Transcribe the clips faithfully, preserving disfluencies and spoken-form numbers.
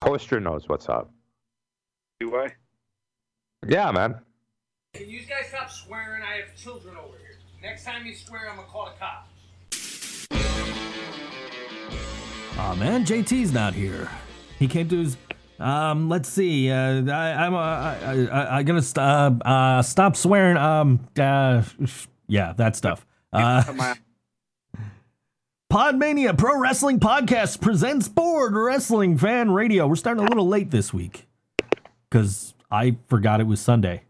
Coaster knows what's up. Do I? Yeah, man. Can you guys stop swearing? I have children over here. Next time you swear, I'm gonna call the cops. Aw, man, J T's not here. He came to his... Um, let's see. Uh, I, I'm uh, I, I, I gonna st- uh, uh, stop swearing. Um, uh, yeah, that stuff. Uh, Podmania Pro Wrestling Podcast presents Board Wrestling Fan Radio. We're starting a little late this week because I forgot it was Sunday.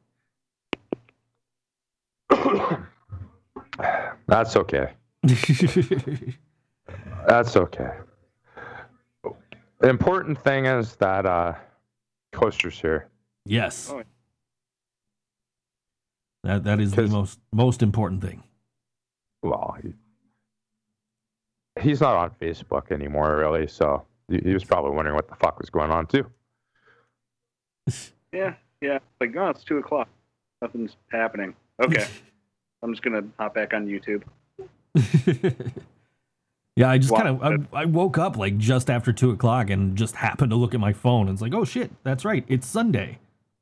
That's okay. That's okay. The important thing is that uh, Coaster's here. Yes. Oh. That that is the most most important thing. Well, he, he's not on Facebook anymore, really. So he, he was probably wondering what the fuck was going on too. Yeah, yeah. Like, oh, it's two o'clock. Nothing's happening. Okay, I'm just gonna hop back on YouTube. Yeah, I just kind of I, I woke up like just after two o'clock and just happened to look at my phone and it's like, oh shit, that's right, it's Sunday.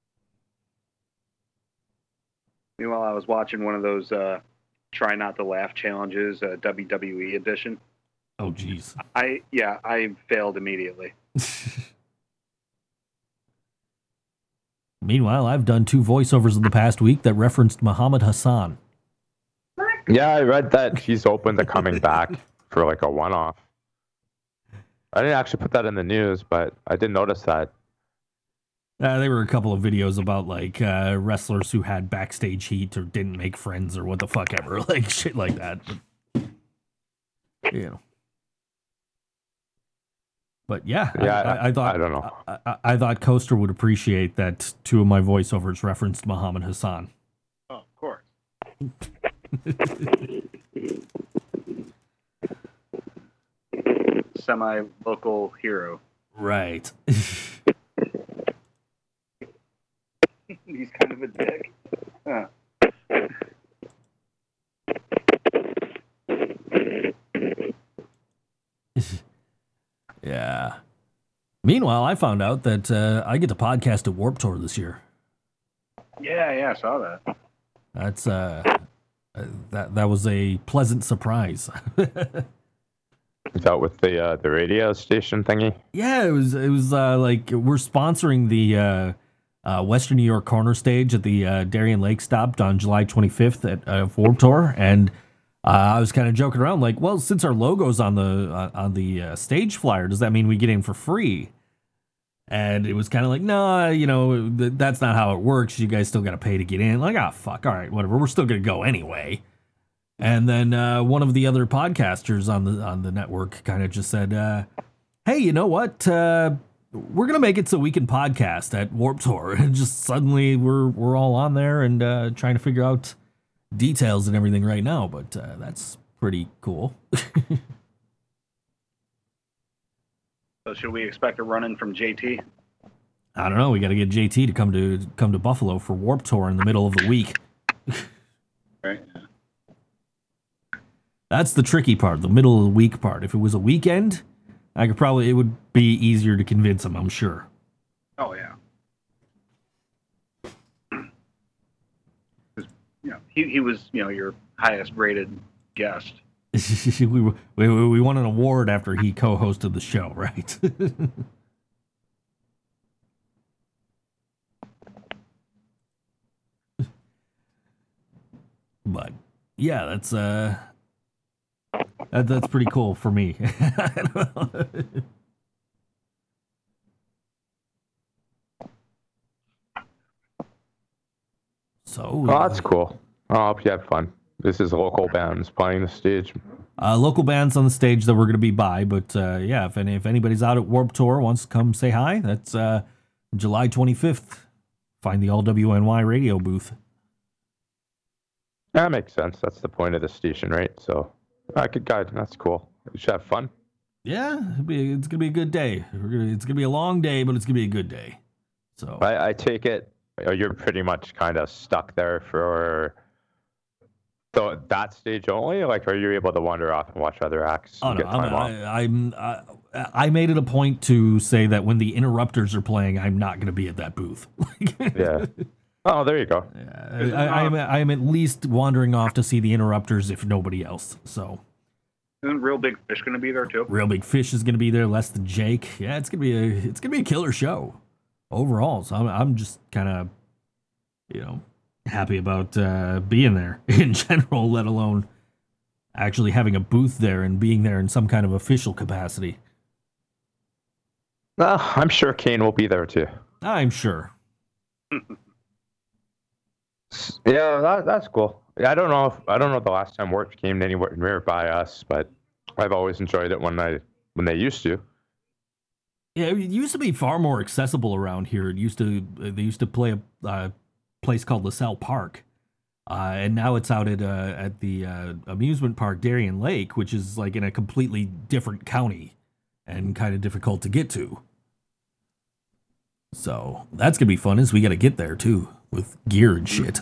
Meanwhile, I was watching one of those uh, try not to laugh challenges, uh, W W E edition. Oh jeez. I yeah, I failed immediately. Meanwhile, I've done two voiceovers in the past week that referenced Muhammad Hassan. Yeah, I read that he's open to coming back for like a one-off. I didn't actually put that in the news, but I did notice that. Uh, there were a couple of videos about like uh, wrestlers who had backstage heat or didn't make friends or what the fuck ever, like shit like that. But, you know. But yeah, yeah I, I, I thought I don't know. I, I, I thought Coaster would appreciate that two of my voiceovers referenced Muhammad Hassan. Oh, of course. Semi-local hero. Right. He's kind of a dick. Huh. Yeah. Meanwhile, I found out that uh, I get to podcast at Warped Tour this year. Yeah, yeah, I saw that. That's uh, uh that that was a pleasant surprise. Is that with the uh, the radio station thingy? Yeah, it was it was uh, like we're sponsoring the uh, uh, Western New York Corner Stage at the uh, Darien Lake Stop on July twenty-fifth at uh, Warped Tour, and uh, I was kind of joking around like, well, since our logo's on the uh, on the uh, stage flyer, does that mean we get in for free? And it was kind of like, no, you know, th- that's not how it works. You guys still got to pay to get in. Like, ah, oh, fuck, all right, whatever. We're still gonna go anyway. And then uh, one of the other podcasters on the on the network kind of just said, uh, "Hey, you know what? Uh, we're gonna make it so we can podcast at Warped Tour." And just suddenly we're we're all on there and uh, trying to figure out details and everything right now. But uh, that's pretty cool. So should we expect a run-in from J T? I don't know. We got to get J T to come to come to Buffalo for Warped Tour in the middle of the week. Right. That's the tricky part, the middle of the week part. If it was a weekend, I could probably, it would be easier to convince him, I'm sure. Oh, yeah. You know, he, he was, you know, your highest rated guest. we, we, we won an award after he co-hosted the show, right? But, yeah, that's, uh... That, that's pretty cool for me. So, oh, that's cool. I hope you have fun. This is local bands playing the stage. Uh, local bands on the stage that we're going to be by, but uh, yeah, if any, if anybody's out at Warped Tour wants to come say hi, that's uh, July twenty-fifth. Find the All W N Y radio booth. That makes sense. That's the point of the station, right? So, I could guide. That's cool. You should have fun. Yeah, it'll be, it's gonna be a good day. We're gonna, it's gonna be a long day, but it's gonna be a good day. So I, I take it you're pretty much kind of stuck there for the, that stage only. Like, are you able to wander off and watch other acts? Oh and no, get time I'm, off? I, I'm uh, I made it a point to say that when the Interrupters are playing, I'm not going to be at that booth. Yeah. Oh, there you go. I, I, I'm, I'm at least wandering off to see the Interrupters if nobody else. So, Isn't Real Big Fish going to be there too? Real Big Fish is going to be there. Less Than Jake. Yeah, it's gonna be a it's gonna be a killer show overall. So I'm I'm just kind of, you know, happy about uh, being there in general, let alone actually having a booth there and being there in some kind of official capacity. Well, I'm sure Kane will be there too. I'm sure. Yeah, that, that's cool. I don't know if I don't know the last time work came anywhere nearby us, but I've always enjoyed it when I when they used to. Yeah, it used to be far more accessible around here. It used to they used to play a uh, place called LaSalle Park, uh, and now it's out at uh, at the uh, amusement park Darien Lake, which is like in a completely different county and kind of difficult to get to. So that's gonna be fun, as we got to get there too with gear and shit.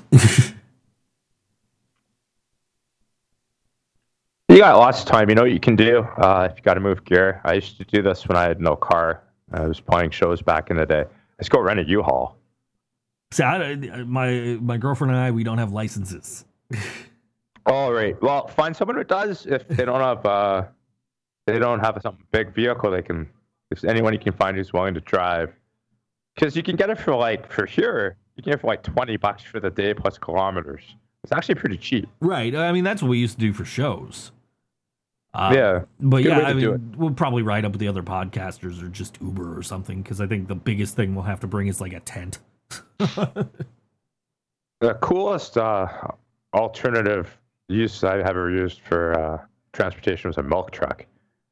You got lots of time. You know what you can do uh, if you got to move gear. I used to do this when I had no car. I was playing shows back in the day. Let's go rent a U-Haul. See, I, my my girlfriend and I, we don't have licenses. All right. Well, find someone who does. If they don't have, uh, they don't have some big vehicle, they can. If anyone you can find who's willing to drive, because you can get it for like for here, you can get it for like twenty bucks for the day plus kilometers. It's actually pretty cheap. Right. I mean, that's what we used to do for shows. Uh, yeah. But Good yeah, way to I do mean, we'll probably ride up with the other podcasters or just Uber or something, because I think the biggest thing we'll have to bring is like a tent. The coolest uh, alternative use I've ever used for uh, transportation was a milk truck.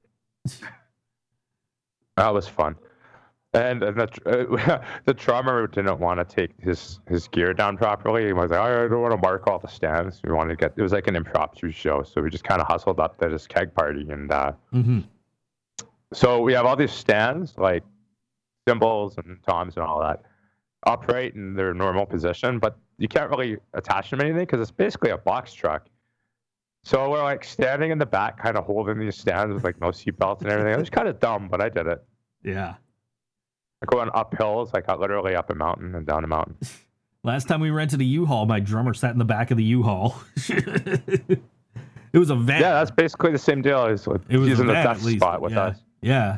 That was fun. And, and the uh, the drummer didn't want to take his, his gear down properly. He was like, oh, I don't want to mark all the stands. We wanted to get, it was like an impromptu show. So we just kind of hustled up to this keg party. And uh, Mm-hmm. so we have all these stands, like cymbals and toms and all that, upright in their normal position. But you can't really attach them to anything because it's basically a box truck. So we're like standing in the back, kind of holding these stands with like no seatbelts and everything. It was kind of dumb, but I did it. Yeah. Going up hills, like literally up a mountain and down a mountain. Last time we rented a U-Haul, my drummer sat in the back of the U-Haul. It was a van. Yeah, that's basically the same deal as with It was using a the van, desk at least. spot with yeah. us. Yeah.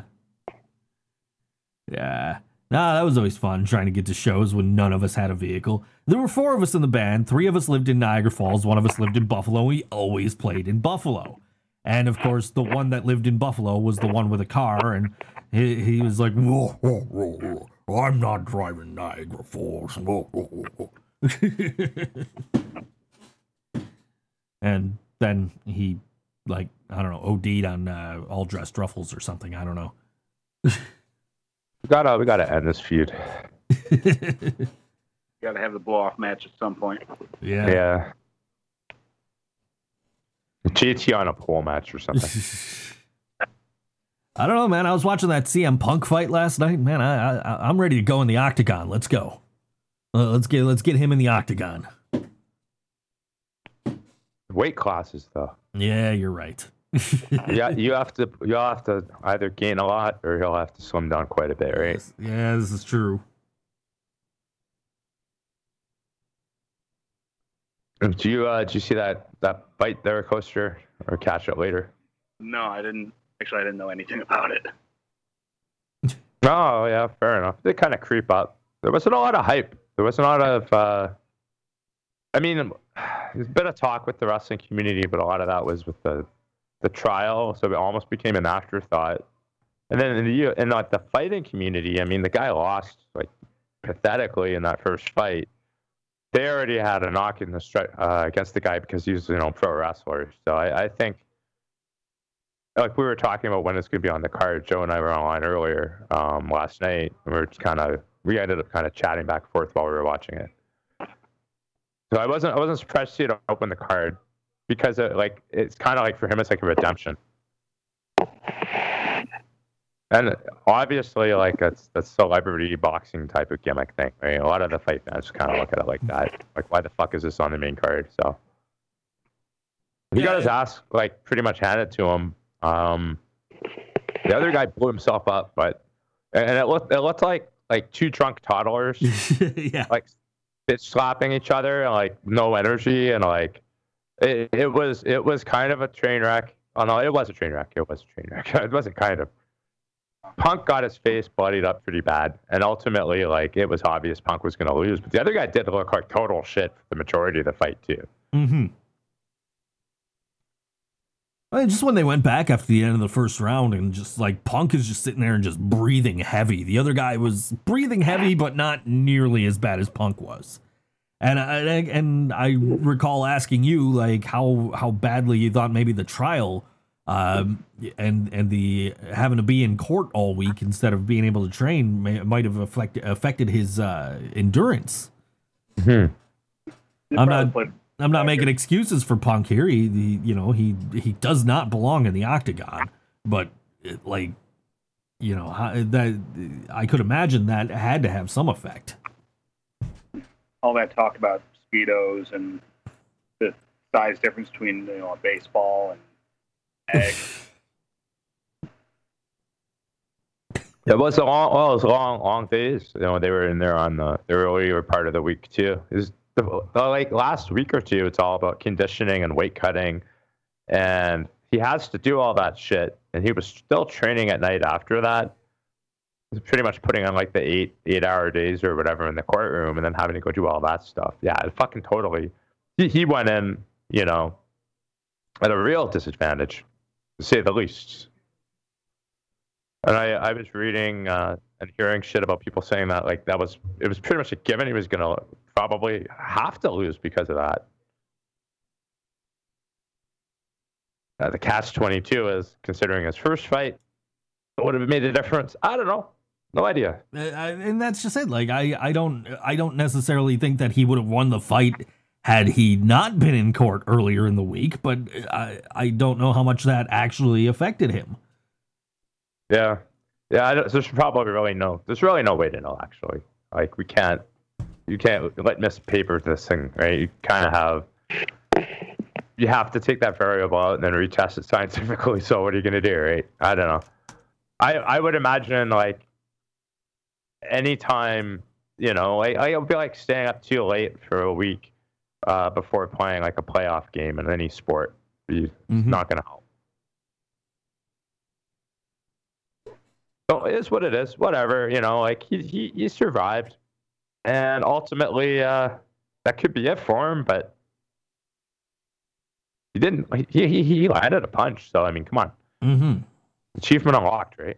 Yeah. Nah, that was always fun, trying to get to shows when none of us had a vehicle. There were four of us in the band. Three of us lived in Niagara Falls. One of us lived in Buffalo. We always played in Buffalo. And, of course, the one that lived in Buffalo was the one with a car, and he, he was like, whoa, whoa, whoa, whoa, I'm not driving Niagara Falls. Whoa, whoa, whoa. And then he, like, I don't know, O D'd on uh, All Dressed Ruffles or something. I don't know. We gotta, we gotta end this feud. Got to have the blow off match at some point. Yeah. Yeah. G T on a pole match or something. I don't know, man. I was watching that C M Punk fight last night. Man, I, I I'm ready to go in the octagon. Let's go. Uh, let's get let's get him in the octagon. Weight classes, though. Yeah, you're right. Yeah, you have to, you have to either gain a lot or he'll have to slim down quite a bit, right? Yeah, this is true. Did you, uh, did you see that that fight there, Coaster, or catch it later? No, I didn't. Actually, I didn't know anything about it. Oh, yeah, fair enough. They kind of creep up. There wasn't a lot of hype. There wasn't a lot of, uh, I mean, there's a bit of talk with the wrestling community, but a lot of that was with the the trial, so it almost became an afterthought. And then in the in like the fighting community, I mean, the guy lost like pathetically in that first fight. They already had a knock in the stri- uh, against the guy because he's, you know, pro wrestler. So I, I think, like we were talking about when it's going to be on the card. Joe and I were online earlier um, last night. And we were kind of we ended up kind of chatting back and forth while we were watching it. So I wasn't I wasn't surprised to see it open the card because it, like it's kind of like for him it's like a redemption. And obviously, like that's that's celebrity boxing type of gimmick thing, right? A lot of the fight fans kind of look at it like that. Like, why the fuck is this on the main card? So he Yeah, got his it- ass like pretty much handed to him. Um, The other guy blew himself up, but and it looked it looked like like two drunk toddlers, yeah. like bitch slapping each other and like no energy and like it, it was it was kind of a train wreck. Oh no, it was a train wreck. It was a train wreck. It wasn't kind of. Punk got his face bloodied up pretty bad, and ultimately, like it was obvious Punk was going to lose. But the other guy did look like total shit for the majority of the fight too. Mm-hmm. Well, just when they went back after the end of the first round, and just like Punk is just sitting there and just breathing heavy. The other guy was breathing heavy, but not nearly as bad as Punk was. And I, and I recall asking you like how how badly you thought maybe the trial. Um, and and the having to be in court all week instead of being able to train may, might have affected affected his uh, endurance. Mm-hmm. I'm not I'm not making excuses for Punk here. He, he you know he he does not belong in the octagon, but it, like you know how, that I could imagine that had to have some effect. All that talk about speedos and the size difference between you know a baseball and egg. It was a long, well, it was long, long days. You know, they were in there on the, the earlier part of the week too. It was the, the like last week or two. It's all about conditioning and weight cutting, and he has to do all that shit. And he was still training at night after that. He's pretty much putting on like the eight eight hour days or whatever in the courtroom, and then having to go do all that stuff. Yeah, it fucking totally. He he went in, you know, at a real disadvantage, to say the least. And I, I was reading uh, and hearing shit about people saying that like that was it was pretty much a given he was gonna probably have to lose because of that. Uh, the catch twenty-two is considering his first fight, it would have made a difference. I don't know, no idea. Uh, and that's just it. Like I I don't I don't necessarily think that he would have won the fight had he not been in court earlier in the week, but I I don't know how much that actually affected him. Yeah, yeah. I don't, there's probably really no. There's really no way to know. Actually, like we can't. You can't let miss paper this thing, right? You kind of have. You have to take that variable out and then retest it scientifically. So what are you gonna do, right? I don't know. I I would imagine like. Anytime you know, like I would be like staying up too late for a week uh, before playing like a playoff game in any sport. It's mm-hmm. not gonna help. So it is what it is. Whatever, you know, like he he, he survived, and ultimately uh, that could be it for him. But he didn't. He he he landed a punch. So I mean, come on. Mm-hmm. Achievement unlocked, right?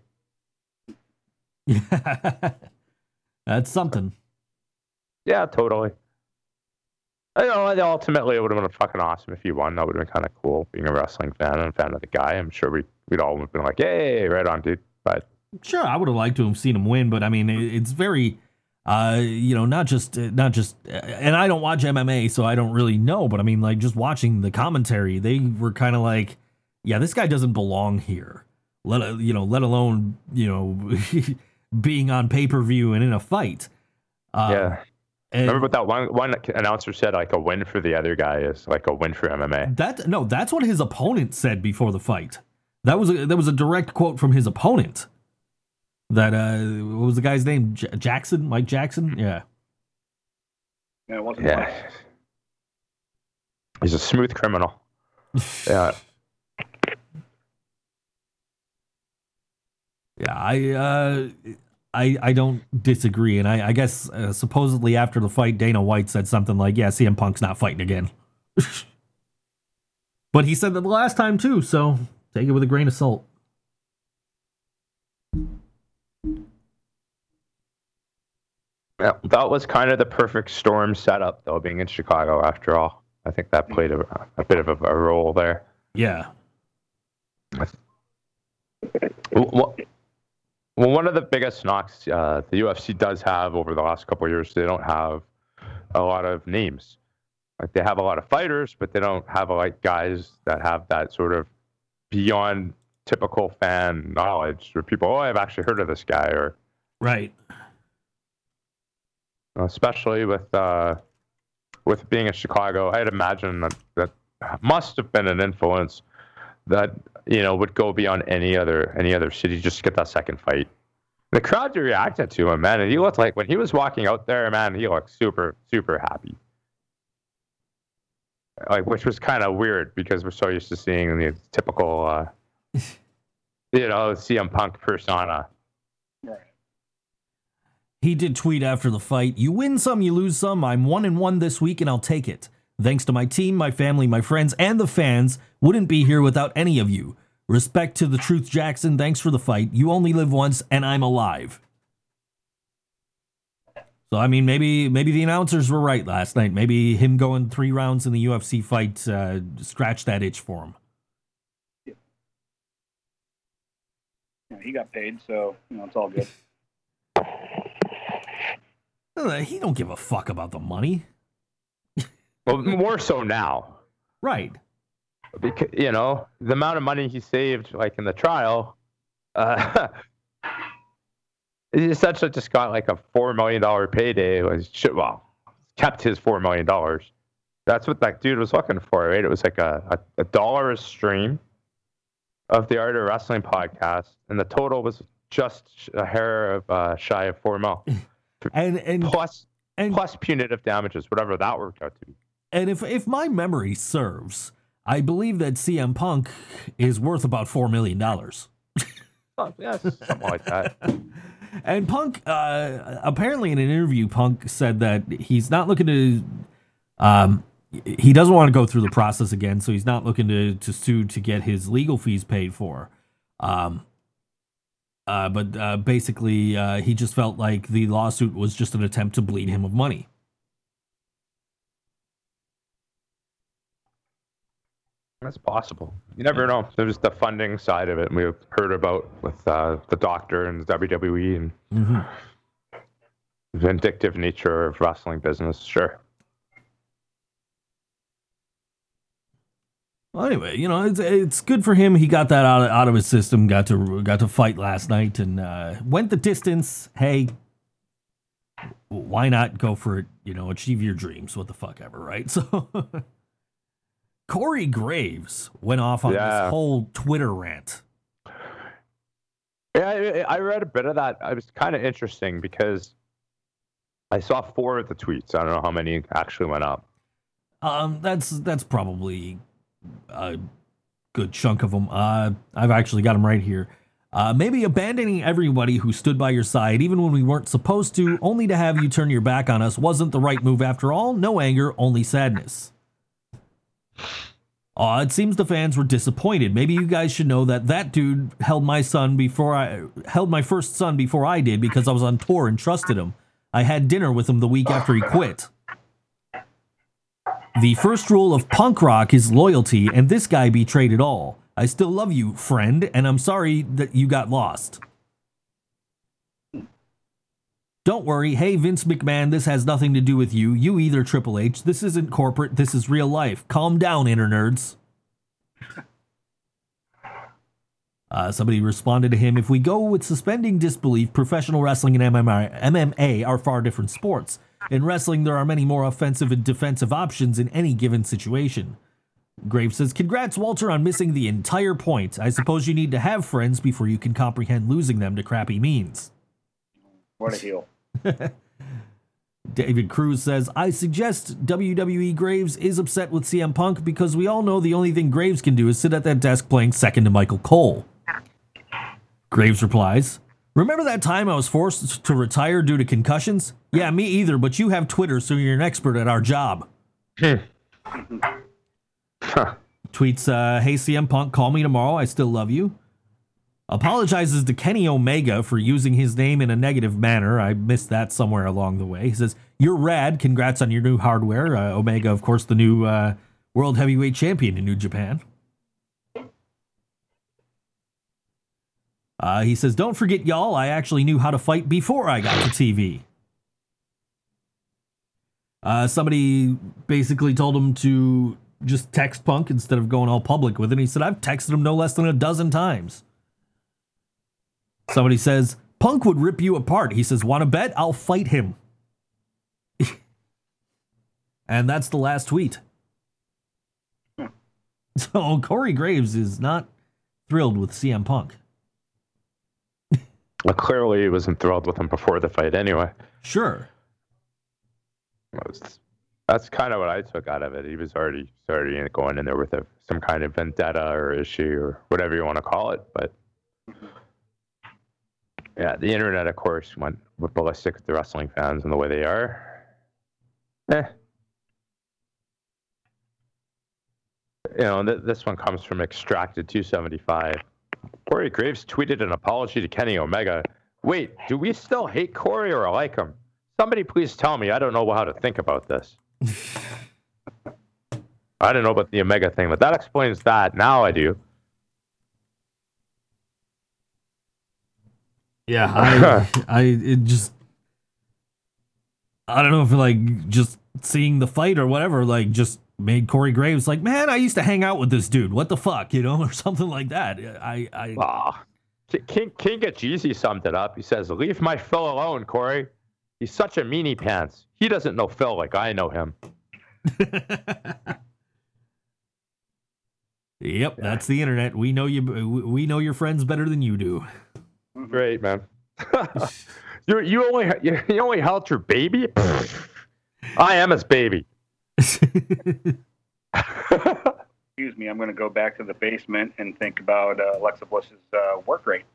Yeah, that's something. Yeah, totally. I know. Ultimately, it would have been fucking awesome if he won. That would have been kind of cool. Being a wrestling fan and a fan of the guy, I'm sure we we'd all have been like, "Yay, right on, dude." But sure, I would have liked to have seen him win, but I mean, it's very, uh, you know, not just, not just, and I don't watch M M A, so I don't really know, but I mean, like, just watching the commentary, they were kind of like, yeah, this guy doesn't belong here. Let, you know, let alone, you know, being on pay-per-view and in a fight. Uh, yeah. And remember what that one, one announcer said, like, a win for the other guy is like a win for M M A. That, no, that's what his opponent said before the fight. That was a, that was a direct quote from his opponent. That uh, what was the guy's name? J- Jackson, Mike Jackson. Yeah. Yeah, it wasn't yeah. He's a smooth criminal. Yeah. Yeah, I uh, I I don't disagree, and I I guess uh, supposedly after the fight, Dana White said something like, "Yeah, C M Punk's not fighting again." But he said that the last time too, so take it with a grain of salt. Yeah, that was kind of the perfect storm setup, though, being in Chicago after all. I think that played a, a bit of a, a role there. Yeah. Well, well, one of the biggest knocks uh, the U F C does have over the last couple of years, they don't have a lot of names. Like they have a lot of fighters, but they don't have like guys that have that sort of beyond typical fan knowledge, or people, oh, I've actually heard of this guy, or right. Especially with uh, with being in Chicago, I'd imagine that that must have been an influence that you know would go beyond any other any other city just to get that second fight. The crowd reacted to him, man, and he looked like when he was walking out there, man, he looked super super happy. Like, which was kind of weird because we're so used to seeing the typical, uh, you know, C M Punk persona. Right. He did tweet after the fight, "You win some, you lose some. I'm one and one this week, and I'll take it. Thanks to my team, my family, my friends, and the fans. Wouldn't be here without any of you. Respect to the Truth Jackson. Thanks for the fight. You only live once, and I'm alive." So, I mean, maybe maybe the announcers were right last night. Maybe him going three rounds in the U F C fight uh, scratched that itch for him. Yeah, he got paid, so you know it's all good. Uh, He don't give a fuck about the money. Well, more so now. Right. Because, you know, the amount of money he saved, like in the trial, uh, he essentially just got like a four million dollar payday. It was shit. Well, kept his four million dollars. That's what that dude was looking for, right? It was like a, a, a dollar a stream of the Art of Wrestling podcast, and the total was just a hair of uh, shy of four mil, And and plus and plus punitive damages, whatever that worked out to be. and if if my memory serves, I believe that C M Punk is worth about four million dollars. Oh, yeah, something like that. And Punk, uh, apparently in an interview, Punk said that he's not looking to, um, he doesn't want to go through the process again, so he's not looking to, to sue to get his legal fees paid for. Um, uh, but uh, basically, uh, he just felt like the lawsuit was just an attempt to bleed him of money. That's possible. You never know. There's the funding side of it, and we've heard about with uh, the Doctor and W W E and Mm-hmm. the vindictive nature of wrestling business. Sure. Well, anyway, you know, it's it's good for him. He got that out of, out of his system. Got to got to fight last night and uh, went the distance. Hey, why not go for it? You know, achieve your dreams. What the fuck ever, right? So, Corey Graves went off on Yeah. this whole Twitter rant. Yeah, I, I read a bit of that. It was kind of interesting because I saw four of the tweets. I don't know how many actually went up. Um, that's that's probably a good chunk of them. Uh, I've actually got them right here. Uh, maybe abandoning everybody who stood by your side, even when we weren't supposed to, only to have you turn your back on us, wasn't the right move after all. No anger, only sadness. Uh, it seems the fans were disappointed. Maybe you guys should know that that dude held my son before I held my first son before I did because I was on tour and trusted him. I had dinner with him the week after he quit. The first rule of punk rock is loyalty, and this guy betrayed it all. I still love you, friend, and I'm sorry that you got lost. Don't worry. Hey, Vince McMahon, this has nothing to do with you. You either, Triple H. This isn't corporate. This is real life. Calm down, inner nerds. Uh, somebody responded to him, if we go with suspending disbelief, professional wrestling and M M A, M M A are far different sports. In wrestling, there are many more offensive and defensive options in any given situation. Graves says, congrats, Walter, on missing the entire point. I suppose you need to have friends before you can comprehend losing them to crappy means. What a heel. David Cruz says, I suggest W W E Graves is upset with C M Punk because we all know the only thing Graves can do is sit at that desk playing second to Michael Cole. Graves replies, remember that time I was forced to retire due to concussions? Yeah, me either, but you have Twitter, so you're an expert at our job. Tweets, uh, hey C M Punk, call me tomorrow, I still love you. Apologizes to Kenny Omega for using his name in a negative manner. I missed that somewhere along the way. He says, you're rad. Congrats on your new hardware. Uh, Omega, of course, the new uh, World Heavyweight Champion in New Japan. Uh, he says, don't forget, y'all, I actually knew how to fight before I got to T V. Uh, somebody basically told him to just text Punk instead of going all public with it. He said, I've texted him no less than a dozen times. Somebody says, Punk would rip you apart. He says, want to bet? I'll fight him. And that's the last tweet. So Corey Graves is not thrilled with C M Punk. Well, clearly he wasn't thrilled with him before the fight anyway. Sure. That was- That's kind of what I took out of it. He was already already going in there with a, some kind of vendetta or issue or whatever you want to call it. But yeah, the internet, of course, went ballistic with the wrestling fans and the way they are. Eh. You know, th- this one comes from Extracted two seventy-five. Corey Graves tweeted an apology to Kenny Omega. Wait, do we still hate Corey or like him? Somebody please tell me. I don't know how to think about this. I don't know about the Omega thing, but that explains that. Now I do. Yeah, I, I, it just, I don't know if like just seeing the fight or whatever, like just made Corey Graves like, man, I used to hang out with this dude. What the fuck, you know, or something like that. I, I, Ah, King King Jeezy summed it up. He says, "Leave my Phil alone, Corey. He's such a meanie pants. He doesn't know Phil like I know him." Yep, that's the internet. We know you. We know your friends better than you do. Great, man. you you only you, you only held your baby. I am his baby. Excuse me, I'm going to go back to the basement and think about uh, Alexa Bliss's uh, work rate.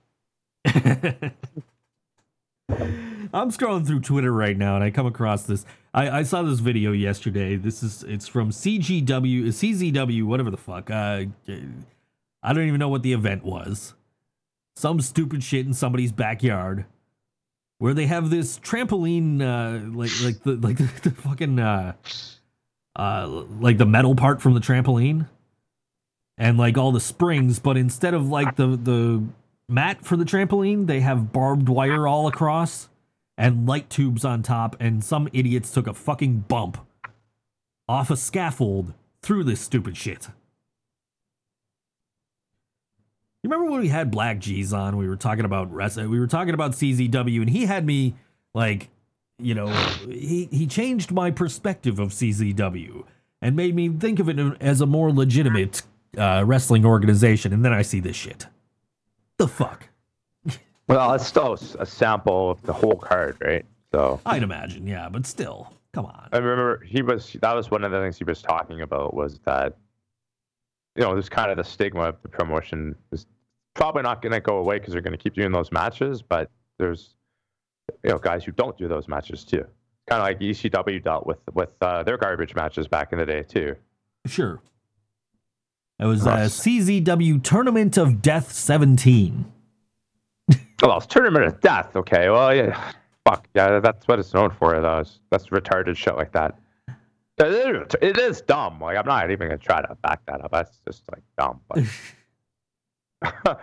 I'm scrolling through Twitter right now, and I come across this. I, I saw this video yesterday. This is it's from C G W, C Z W, whatever the fuck. Uh, I don't even know what the event was. Some stupid shit in somebody's backyard, where they have this trampoline, uh, like like the like the, the fucking uh, uh, like the metal part from the trampoline, and like all the springs, but instead of like the the mat for the trampoline, they have barbed wire all across and light tubes on top, and some idiots took a fucking bump off a scaffold through this stupid shit. You remember when we had Black G's on? We were talking about wrestling. We were talking about C Z W, and he had me like, you know, he he changed my perspective of C Z W and made me think of it as a more legitimate uh, wrestling organization. And then I see this shit. The fuck? Well, it's still a sample of the whole card, right? So I'd imagine, yeah, but still, come on. I remember he was that was one of the things he was talking about was that, you know, there's kind of the stigma of the promotion is probably not going to go away because they're going to keep doing those matches, but there's, you know, guys who don't do those matches too. Kind of like E C W dealt with with uh, their garbage matches back in the day too. Sure. It was uh, C Z W Tournament of Death seventeen. Well, it's Tournament of Death. Okay, well, yeah, fuck yeah, that's what it's known for. Though. That's retarded shit like that. It is, it is dumb. Like I'm not even gonna try to back that up. That's just like dumb. But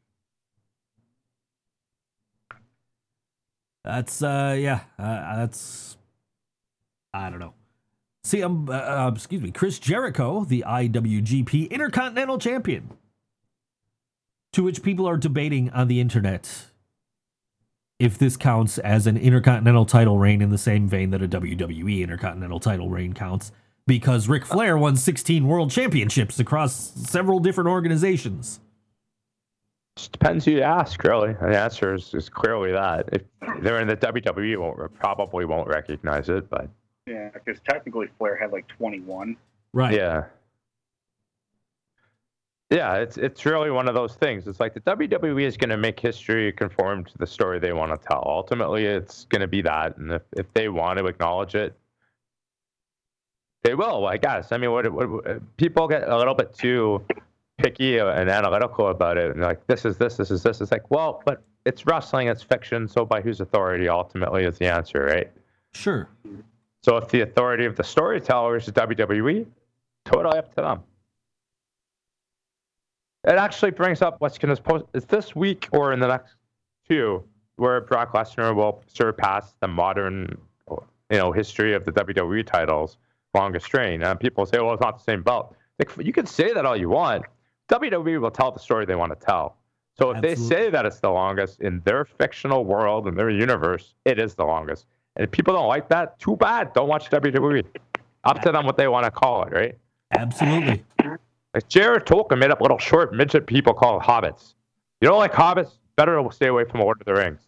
That's uh yeah, uh, that's I don't know. See, um, uh, uh, excuse me, Chris Jericho, the I W G P Intercontinental Champion, to which people are debating on the internet if this counts as an Intercontinental title reign in the same vein that a W W E Intercontinental title reign counts, because Ric Flair won sixteen world championships across several different organizations. Just depends who you ask, really. And the answer is, is clearly that. If they're in the W W E, won't probably won't recognize it, but Yeah, because technically Flair had like twenty-one. Right. yeah. Yeah, it's it's really one of those things. It's like the W W E is going to make history conform to the story they want to tell. Ultimately, it's going to be that, and if, if they want to acknowledge it, they will, I guess. I mean, what, what people get a little bit too picky and analytical about it, and like, this is this, this is this. It's like, well, but it's wrestling, it's fiction, so by whose authority ultimately is the answer, right? Sure. So if the authority of the storyteller is the W W E, totally up to them. It actually brings up what's going to post. Is this week or in the next two where Brock Lesnar will surpass the modern, you know, history of the W W E titles longest reign? And people say, well, it's not the same belt. Like, you can say that all you want. W W E will tell the story they want to tell. So if Absolutely. they say that it's the longest in their fictional world, in their universe, it is the longest. And if people don't like that, too bad. Don't watch W W E. Up to them what they want to call it, right? Absolutely. Like Jared Tolkien made up little short midget people called hobbits. You don't like hobbits? Better stay away from Lord of the Rings.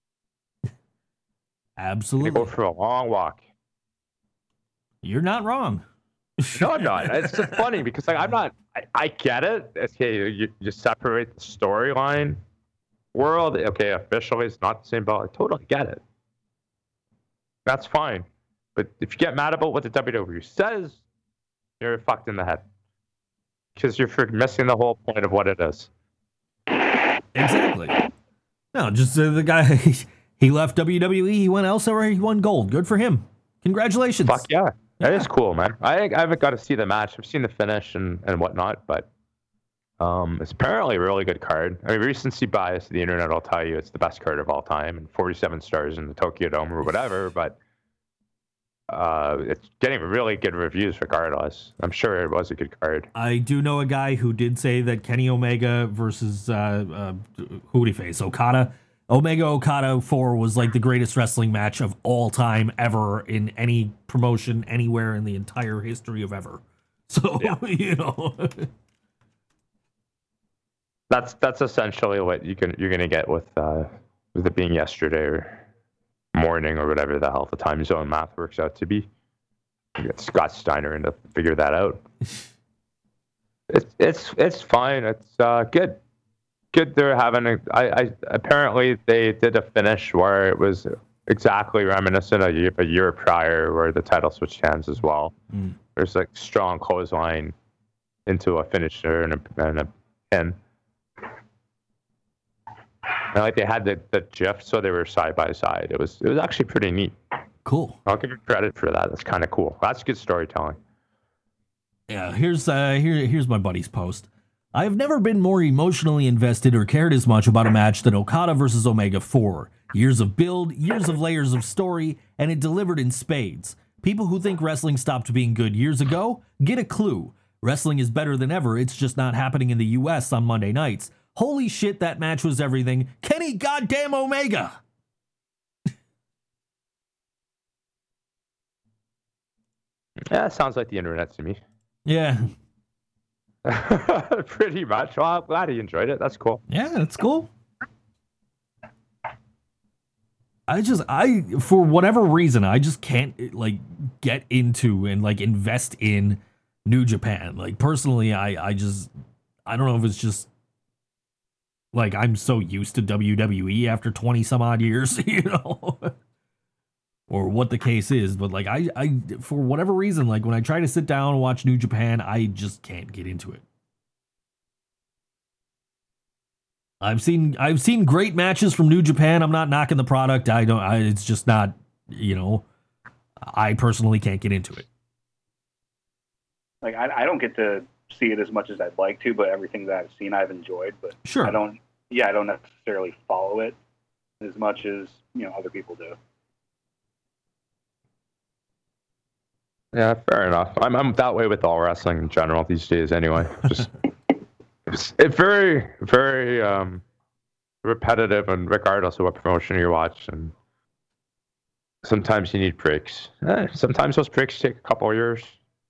Absolutely. They go for a long walk. You're not wrong. No, I'm not. It's just funny because like I'm not. I, I get it. Okay, you you separate the storyline world. Okay, officially it's not the same, but I totally get it. That's fine. But if you get mad about what the W W E says, you're fucked in the head because you're missing the whole point of what it is. Exactly. No, just uh, the guy. He left W W E. He went elsewhere. He won gold. Good for him. Congratulations. Fuck yeah. That is cool, man. I I haven't got to see the match. I've seen the finish and, and whatnot, but um, it's apparently a really good card. I mean, recency bias, the internet will tell you it's the best card of all time and forty-seven stars in the Tokyo Dome or whatever, but uh, it's getting really good reviews regardless. I'm sure it was a good card. I do know a guy who did say that Kenny Omega versus uh, uh, who did he face? Okada. Omega Okada four was like the greatest wrestling match of all time ever in any promotion anywhere in the entire history of ever. So, yeah. you know. That's that's essentially what you can you're gonna get with uh, with it being yesterday or morning or whatever the hell the time zone math works out to be. You get Scott Steiner in to figure that out. It's it's it's fine. It's uh, good. Good. They're having a. I, I apparently they did a finish where it was exactly reminiscent of a year, a year prior, where the title switched hands as well. Mm. There's like strong clothesline into a finisher and a, and a pin. And like they had the the GIF, so they were side by side. It was it was actually pretty neat. Cool. I'll give you credit for that. That's kind of cool. That's good storytelling. Yeah. Here's uh here here's my buddy's post. I have never been more emotionally invested or cared as much about a match than Okada versus Omega four. Years of build, years of layers of story, and it delivered in spades. People who think wrestling stopped being good years ago, get a clue. Wrestling is better than ever, it's just not happening in the U S on Monday nights. Holy shit, that match was everything. Kenny goddamn Omega! Yeah, sounds like the internet to me. Yeah. Pretty much. Well, I'm glad he enjoyed it. That's cool. Yeah, that's cool. I just, I, for whatever reason, I just can't, like, get into and, like, invest in New Japan. Like, personally, I, I just, I don't know if it's just, like, I'm so used to W W E after twenty some odd years, you know, or what the case is. But, like, I, I, for whatever reason, like, when I try to sit down and watch New Japan, I just can't get into it. I've seen I've seen great matches from New Japan. I'm not knocking the product. I don't. I, it's just not. You know, I personally can't get into it. Like I, I don't get to see it as much as I'd like to, but everything that I've seen, I've enjoyed. But sure, I don't. Yeah, I don't necessarily follow it as much as you know other people do. Yeah, fair enough. I'm I'm that way with all wrestling in general these days. Anyway, just. It's, it's very, very um, repetitive, and regardless of what promotion you watch, and sometimes you need breaks. Eh, sometimes those breaks take a couple of years.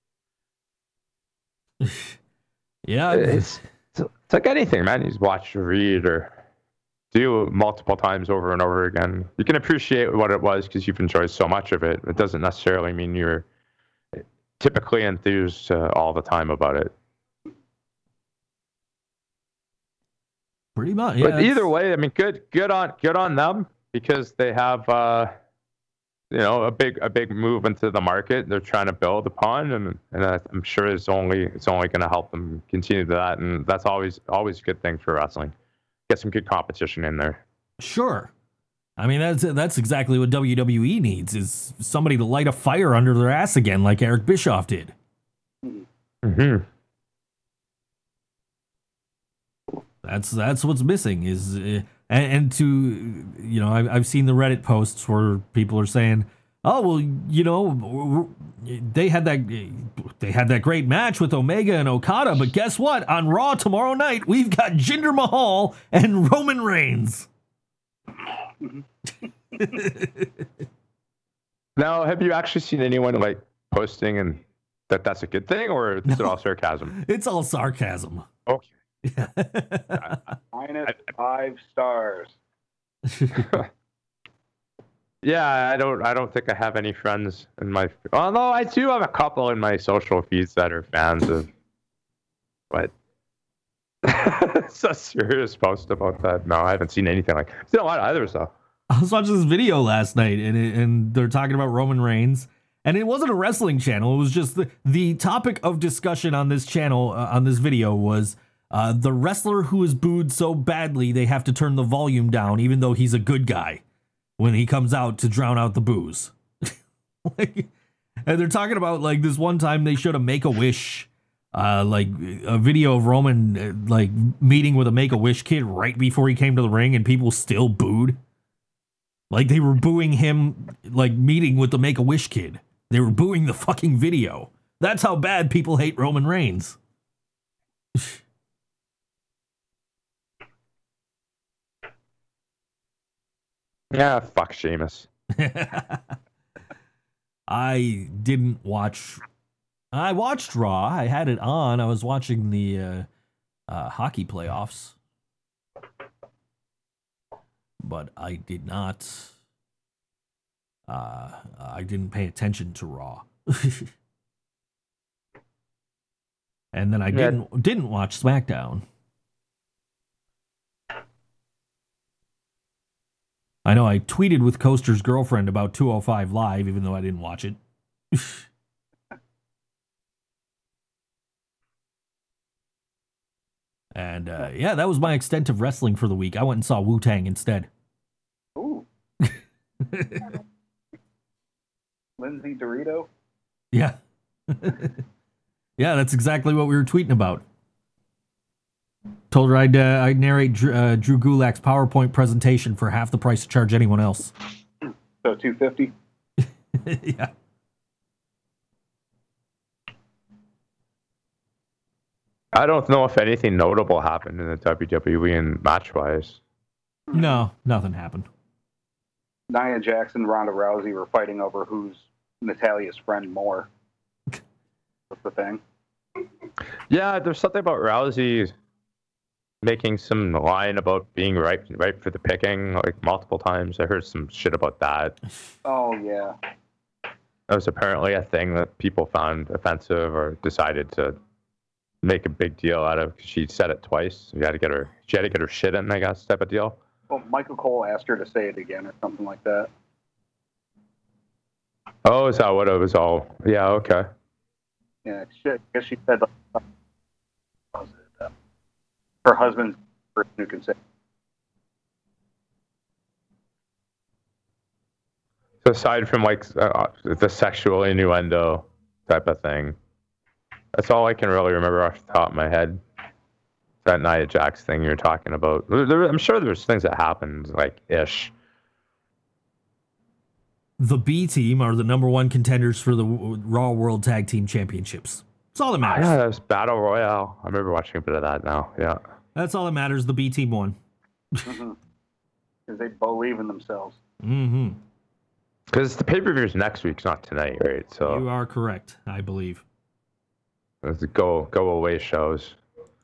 yeah, it's, it's it's like anything, man. You just watch or read or do multiple times over and over again. You can appreciate what it was because you've enjoyed so much of it. It doesn't necessarily mean you're typically enthused uh, all the time about it. Pretty much, yeah. But either way, I mean, good, good on, good on them because they have, uh, you know, a big, a big move into the market. They're trying to build upon, and and I'm sure it's only, it's only going to help them continue that, and that's always, always a good thing for wrestling. Get some good competition in there. Sure, I mean that's that's exactly what W W E needs is somebody to light a fire under their ass again, like Eric Bischoff did. Mm-hmm. That's that's what's missing is, uh, and, and to, you know, I've, I've seen the Reddit posts where people are saying, oh, well, you know, they had that they had that great match with Omega and Okada, but guess what? On Raw tomorrow night, we've got Jinder Mahal and Roman Reigns. Now, have you actually seen anyone like posting and that that's a good thing, or is it all sarcasm? It's all sarcasm. Okay. Minus five stars. Yeah, I don't. I don't think I have any friends in my. Although I do have a couple in my social feeds that are fans of. But it's a serious post about that. No, I haven't seen anything like. I've seen a lot either. So I was watching this video last night, and it, and they're talking about Roman Reigns, and it wasn't a wrestling channel. It was just the the topic of discussion on this channel uh, on this video was uh, the wrestler who is booed so badly they have to turn the volume down, even though he's a good guy, when he comes out to drown out the boos. Like, and they're talking about like this one time they showed a Make-A-Wish, uh, like a video of Roman uh, like meeting with a Make-A-Wish kid right before he came to the ring, and people still booed. Like they were booing him, like meeting with the Make-A-Wish kid. They were booing the fucking video. That's how bad people hate Roman Reigns. yeah, fuck Sheamus. I didn't watch. I watched Raw. I had it on. I was watching the uh, uh, hockey playoffs, but I did not. Uh, I didn't pay attention to Raw, and then I Yeah. didn't didn't watch SmackDown. I know I tweeted with Coaster's girlfriend about two oh five Live, even though I didn't watch it. And uh, yeah, that was my extent of wrestling for the week. I went and saw Wu-Tang instead. Ooh. Lindsay Dorito. Yeah. Yeah, that's exactly what we were tweeting about. Told her I'd, uh, I'd narrate Drew, uh, Drew Gulak's PowerPoint presentation for half the price to charge anyone else. So two fifty. Yeah. I don't know if anything notable happened in the W W E in match-wise. No, nothing happened. Nia Jax and Ronda Rousey were fighting over who's Natalia's friend more. That's the thing. Yeah, there's something about Rousey making some line about being right, right for the picking, like multiple times. I heard some shit about that. Oh yeah. That was apparently a thing that people found offensive or decided to make a big deal out of. She said it twice. You had to get her. She had to get her shit in, I guess, type of deal. Well, Michael Cole asked her to say it again or something like that. Oh, is that what it was all? Yeah, okay. Yeah, shit. I guess she said like, what was it? Uh, her husband's the person who can say. So aside from like uh, the sexual innuendo type of thing, that's all I can really remember off the top of my head. That Nia Jax thing you're talking about. There, there, I'm sure there's things that happened, like ish. The B team are the number one contenders for the W- Raw World Tag Team Championships. That's all that matters. Yeah, that was Battle Royale. I remember watching a bit of that now. Yeah. That's all that matters. The B team won. Mm-hmm. Because they believe in themselves. Mm-hmm. Because the pay-per-view is next week, it's not tonight, right? So You are correct, I believe. it's the go go away shows.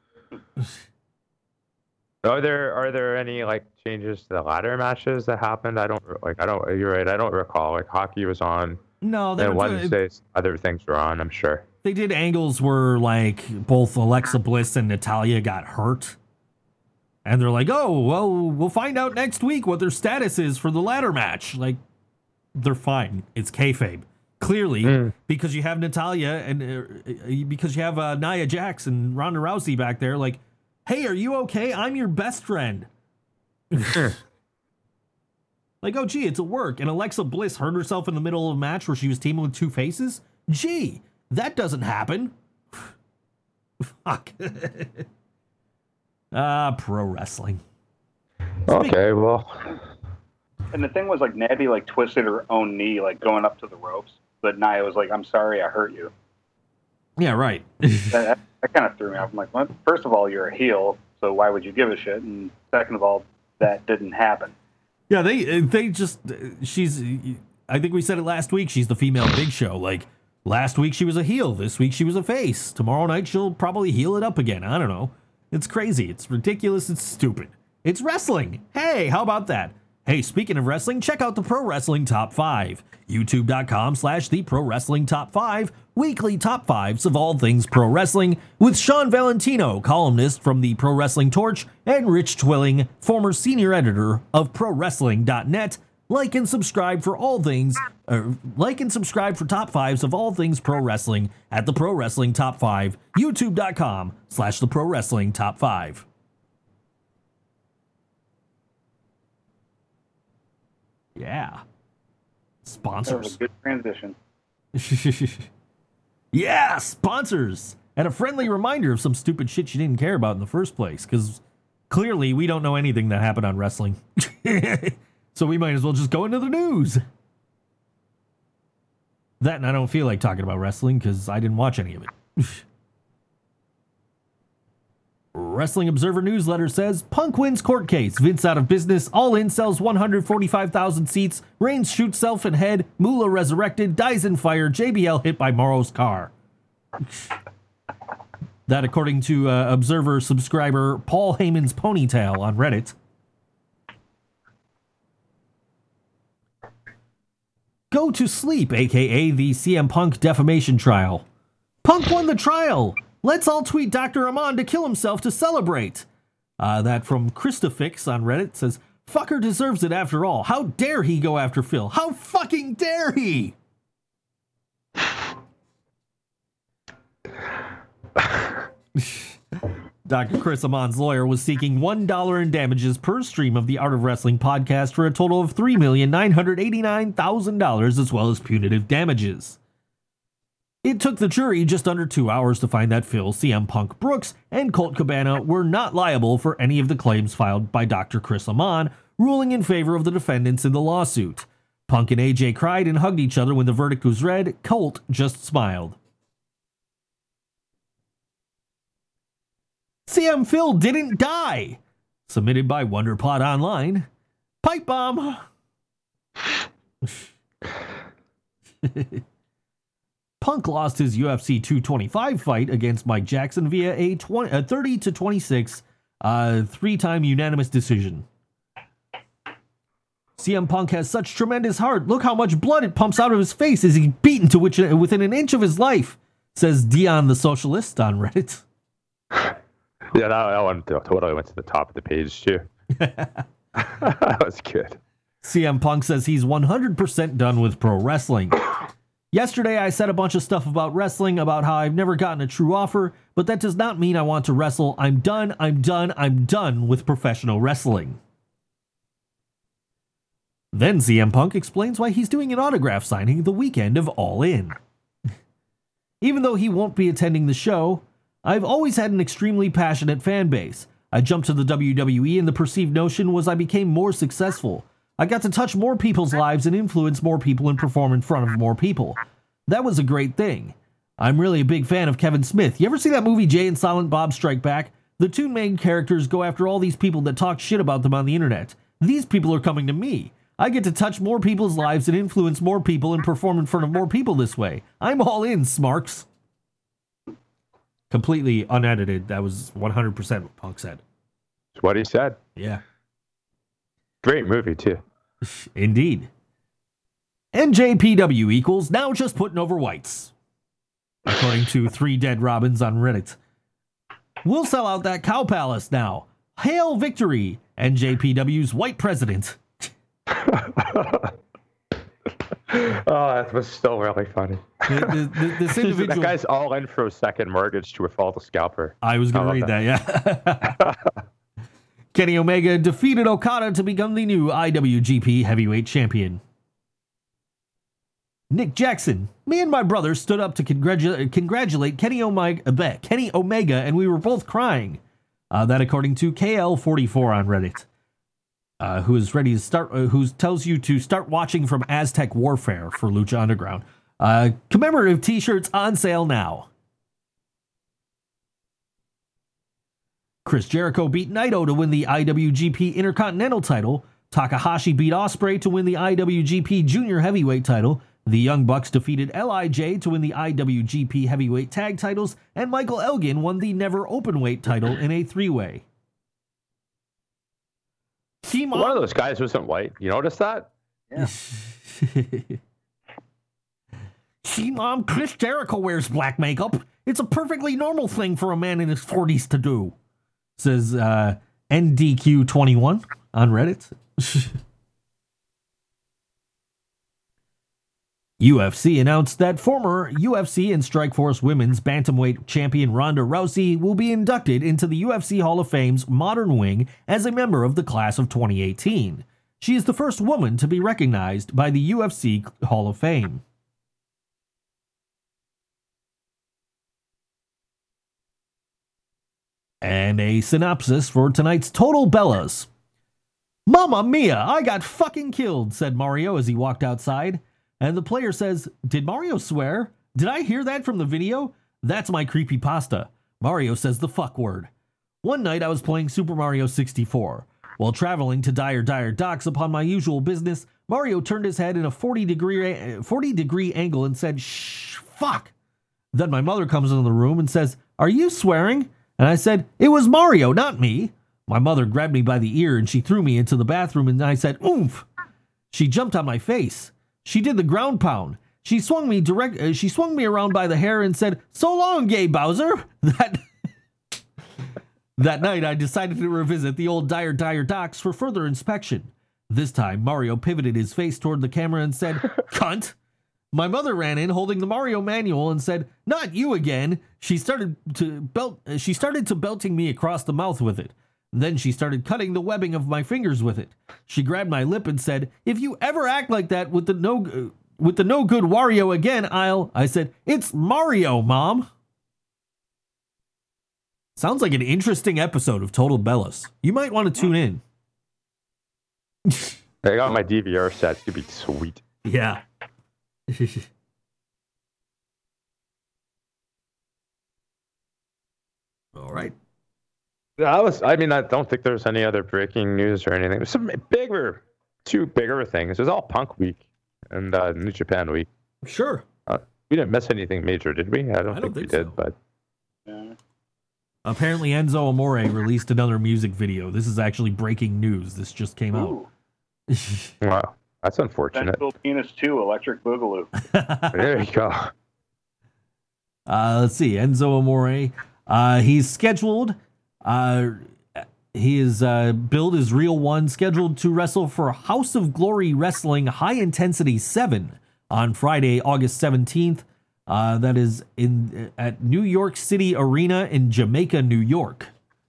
Are there are there any like changes to the ladder matches that happened? I don't like. I don't. You're right. I don't recall. Like hockey was on, No, they and were doing- Wednesdays other things were on. I'm sure. They did angles where like both Alexa Bliss and Natalia got hurt. And they're like, oh, well, we'll find out next week what their status is for the ladder match. Like, they're fine. It's kayfabe. Clearly, Mm. because you have Natalia and uh, because you have uh, Nia Jax and Ronda Rousey back there, like, hey, are you okay? I'm your best friend. Like, oh, gee, it's a work. And Alexa Bliss hurt herself in the middle of a match where she was teaming with Two Faces? Gee, that doesn't happen. Fuck. Ah, pro wrestling. Okay, well, And the thing was, like, Natty, like, twisted her own knee, like, going up to the ropes. But Nia was like, I'm sorry I hurt you. Yeah, right. That, that, that kind of threw me off. I'm like, well, first of all, you're a heel, so why would you give a shit? And second of all, that didn't happen. Yeah, they they just she's. I think we said it last week. She's the female Big Show. Like, Last week she was a heel. This week she was a face. Tomorrow night she'll probably heel it up again. I don't know. It's crazy. It's ridiculous. It's stupid. It's wrestling. Hey, how about that? Hey, speaking of wrestling, check out the Pro Wrestling Top five. YouTube.com slash the Pro Wrestling Top five. Weekly top fives of all things pro wrestling with Sean Valentino, columnist from the Pro Wrestling Torch, and Rich Twilling, former senior editor of Pro Wrestling dot net. Like and subscribe for all things, or like and subscribe for top fives of all things pro wrestling at the Pro Wrestling Top five, YouTube.com slash the Pro Wrestling Top five. Yeah. That was Sponsors. a good transition. Yeah, sponsors. And a friendly reminder of some stupid shit you didn't care about in the first place, because clearly we don't know anything that happened on wrestling. So we might as well just go into the news. That, and I don't feel like talking about wrestling because I didn't watch any of it. Wrestling Observer newsletter says, Punk wins court case, Vince out of business, All In sells one hundred forty-five thousand seats, Reigns shoots self in head, Moolah resurrected, dies in fire, J B L hit by Morrow's car. That according to uh, Observer subscriber Paul Heyman's Ponytail on Reddit. Go to sleep, aka the C M Punk defamation trial. Punk won the trial. Let's all tweet Doctor Amon to kill himself to celebrate. Uh, that from Christofix on Reddit says, fucker deserves it after all. How dare he go after Phil? How fucking dare he? Doctor Chris Amon's lawyer was seeking one dollar in damages per stream of the Art of Wrestling podcast for a total of three million nine hundred eighty-nine thousand dollars as well as punitive damages. It took the jury just under two hours to find that Phil, C M Punk Brooks, and Colt Cabana were not liable for any of the claims filed by Doctor Chris Amon, ruling in favor of the defendants in the lawsuit. Punk and A J cried and hugged each other when the verdict was read. Colt just smiled. C M Phil didn't die. Submitted by WonderPod Online. Pipe bomb. Punk lost his U F C two twenty-five fight against Mike Jackson via a, twenty, a thirty to twenty-six uh, three-time unanimous decision. C M Punk has such tremendous heart. Look how much blood it pumps out of his face as he's beaten to which, within an inch of his life, says Dion the Socialist on Reddit. Yeah, that, that one totally went to the top of the page, too. That was good. C M Punk says he's one hundred percent done with pro wrestling. Yesterday, I said a bunch of stuff about wrestling, about how I've never gotten a true offer, but that does not mean I want to wrestle. I'm done, I'm done, I'm done with professional wrestling. Then C M Punk explains why he's doing an autograph signing the weekend of All In. Even though he won't be attending the show, I've always had an extremely passionate fan base. I jumped to the W W E and the perceived notion was I became more successful. I got to touch more people's lives and influence more people and perform in front of more people. That was a great thing. I'm really a big fan of Kevin Smith. You ever see that movie Jay and Silent Bob Strike Back? The two main characters go after all these people that talk shit about them on the internet. These people are coming to me. I get to touch more people's lives and influence more people and perform in front of more people this way. I'm all in, Smarks. Completely unedited. That was one hundred percent what Punk said. It's what he said. Yeah. Great movie, too. Indeed. N J P W equals now just putting over whites. According to Three Dead Robins on Reddit. We'll sell out that Cow Palace now. Hail victory, N J P W's white president. Oh, that was still really funny. The- the- this individual, That guy's all in for a second mortgage to a fault scalper. I was going I to love read that, yeah. Kenny Omega defeated Okada to become the new I W G P Heavyweight Champion. Nick Jackson. Me and my brother stood up to congratu- congratulate Kenny Omega, Kenny Omega, and we were both crying. Uh, that according to K L forty-four on Reddit, uh, who is ready to start, uh, who tells you to start watching from Aztec Warfare for Lucha Underground. Uh, commemorative t-shirts on sale now. Chris Jericho beat Naito to win the I W G P Intercontinental title. Takahashi beat Ospreay to win the I W G P Junior Heavyweight title. The Young Bucks defeated L I J to win the I W G P Heavyweight Tag titles, and Michael Elgin won the Never Openweight title in a three-way. Team One of those guys wasn't white. You notice that? Yeah. See, Mom, Chris Jericho wears black makeup. It's a perfectly normal thing for a man in his forties to do, says uh, N D Q twenty-one on Reddit. U F C announced that former U F C and Strikeforce Women's Bantamweight champion Ronda Rousey will be inducted into the U F C Hall of Fame's Modern Wing as a member of the class of twenty eighteen. She is the first woman to be recognized by the U F C Hall of Fame. And a synopsis for tonight's Total Bellas. Mamma mia, I got fucking killed, said Mario as he walked outside. And the player says, did Mario swear? Did I hear that from the video? That's my creepypasta. Mario says the fuck word. One night I was playing Super Mario sixty-four. While traveling to Dire Dire Docks upon my usual business, Mario turned his head in a forty degree, forty degree angle and said, shh, fuck. Then my mother comes into the room and says, are you swearing? And I said, it was Mario, not me. My mother grabbed me by the ear and she threw me into the bathroom and I said, oomph. She jumped on my face. She did the ground pound. She swung me direct. Uh, she swung me around by the hair and said, so long, gay Bowser. That, that night, I decided to revisit the old Dire Dire Docks for further inspection. This time, Mario pivoted his face toward the camera and said, cunt. My mother ran in holding the Mario manual and said, not you again. She started to belt. Uh, she started to belting me across the mouth with it. Then she started cutting the webbing of my fingers with it. She grabbed my lip and said, if you ever act like that with the no uh, with the no good Wario again, I'll... I said, it's Mario, Mom. Sounds like an interesting episode of Total Bellas. You might want to tune in. I got my D V R set. It's going to be sweet. Yeah. All right. I was. I mean, I don't think there's any other breaking news or anything. There's some bigger, two bigger things. There's all Punk Week and uh, New Japan Week. Sure. Uh, we didn't miss anything major, did we? I don't, I don't think, think we did, so. but Yeah. Apparently, Enzo Amore released another music video. This is actually breaking news. This just came Ooh. out. wow, that's unfortunate. Central Penis two, Electric Boogaloo. There you go. Uh, let's see. Enzo Amore. Uh, he's scheduled. Uh, his uh, build is Real One, scheduled to wrestle for House of Glory Wrestling High Intensity seven on Friday, August seventeenth. Uh, that is in at New York City Arena in Jamaica, New York.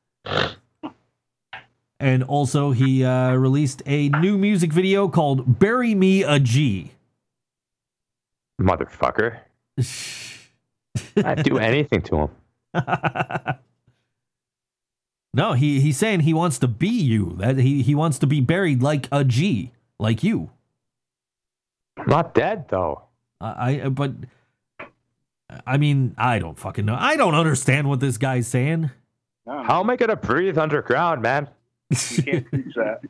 And also, he uh, released a new music video called "Bury Me a G." Motherfucker. I'd do anything to him. No, he he's saying he wants to be you. That he he wants to be buried like a G, like you. I'm not dead, though. I, I but I mean, I don't fucking know. I don't understand what this guy's saying. No, How am I going to breathe underground, man? you can't teach that.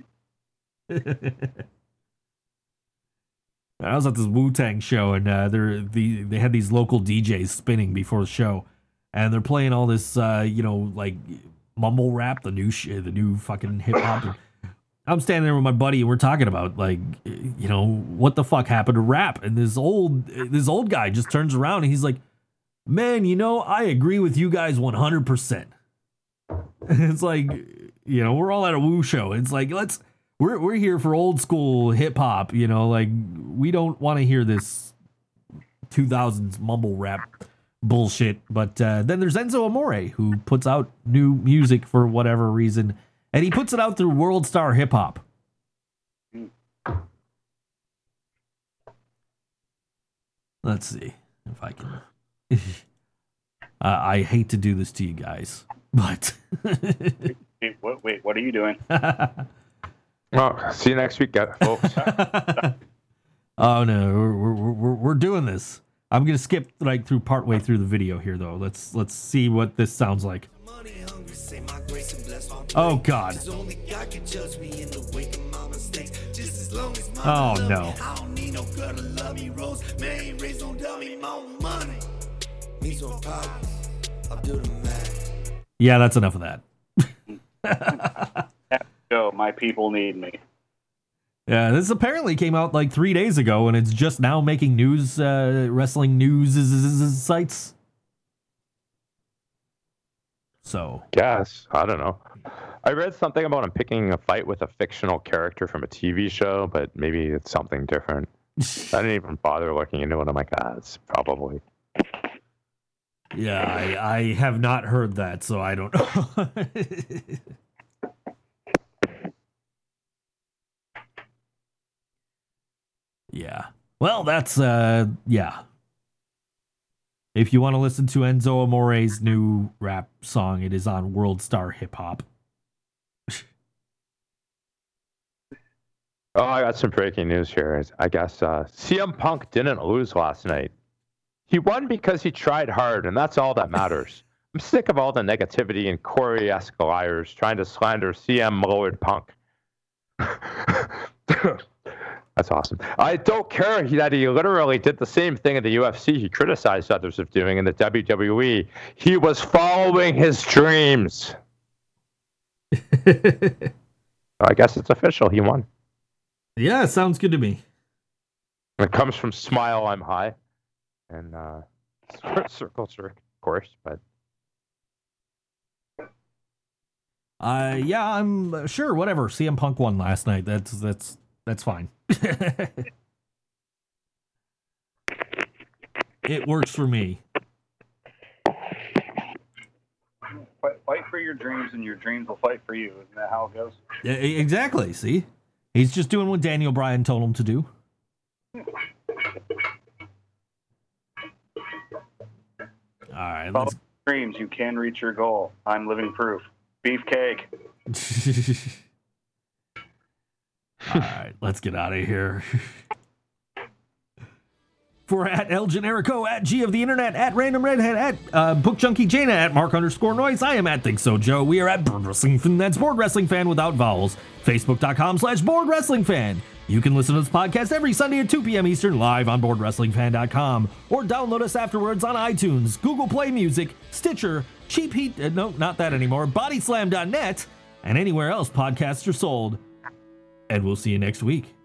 I was at this Wu-Tang show, and uh, they're the they had these local D Js spinning before the show, and they're playing all this, uh, you know, like mumble rap, the new shit, the new fucking hip hop. I'm standing there with my buddy, and we're talking about like, you know, what the fuck happened to rap, and this old this old guy just turns around and he's like, "Man, you know, I agree with you guys one hundred percent." It's like, you know, we're all at a Wu show. It's like, let's. We're we're here for old school hip hop, you know, like we don't want to hear this two thousands mumble rap bullshit. But uh, then there's Enzo Amore, who puts out new music for whatever reason, and he puts it out through World Star Hip Hop. Let's see if I can. uh, I hate to do this to you guys, but Wait, what, wait, what are you doing? Oh, see you next week, guys, folks. Oh no, we're, we're we're we're doing this. I'm gonna skip like through partway through the video here though. Let's let's see what this sounds like. Oh God. Oh no. no girl to love me. Rose, man, raised don't tell me more money. Me some problems. I'll do the math. Yeah, that's enough of that. Go, my people need me. Yeah, this apparently came out like three days ago, and it's just now making news, uh, wrestling news sites. So, Guess. I don't know. I read something about him picking a fight with a fictional character from a T V show, but maybe it's something different. I didn't even bother looking into it. I'm like, ah, it's probably. yeah, I, I have not heard that, so I don't know. Yeah. Well, that's, uh, yeah. If you want to listen to Enzo Amore's new rap song, it is on World Star Hip Hop. Oh, I got some breaking news here. I guess uh, C M Punk didn't lose last night. He won because he tried hard, and that's all that matters. I'm sick of all the negativity and Corey-esque liars trying to slander C M Lord Punk. That's awesome. I don't care that he literally did the same thing in the U F C he criticized others of doing in the W W E. He was following his dreams. I guess it's official. He won. Yeah, sounds good to me. It comes from Smile, I'm High. And uh, Circle Jerk, of course. But Uh, yeah, I'm uh, sure. Whatever. C M Punk won last night. That's that's that's fine. It works for me. Fight, fight for your dreams, and your dreams will fight for you. Isn't that how it goes? Yeah, e- exactly. See, he's just doing what Daniel Bryan told him to do. All right, Follow let's. your dreams. You can reach your goal. I'm living proof. Beefcake. All right, let's get out of here. For at El Generico, at G of the Internet, at Random Redhead, at uh, Book Junkie Jaina, at Mark underscore Noise, I am at Think So Joe. We are at Board Wrestling Fan. That's Board Wrestling Fan without vowels. Facebook.com slash Board Wrestling Fan. You can listen to this podcast every Sunday at two p.m. Eastern live on board wrestling fan dot com or download us afterwards on iTunes, Google Play Music, Stitcher, Cheap Heat, uh, no, not that anymore, bodyslam dot net, and anywhere else podcasts are sold. And we'll see you next week.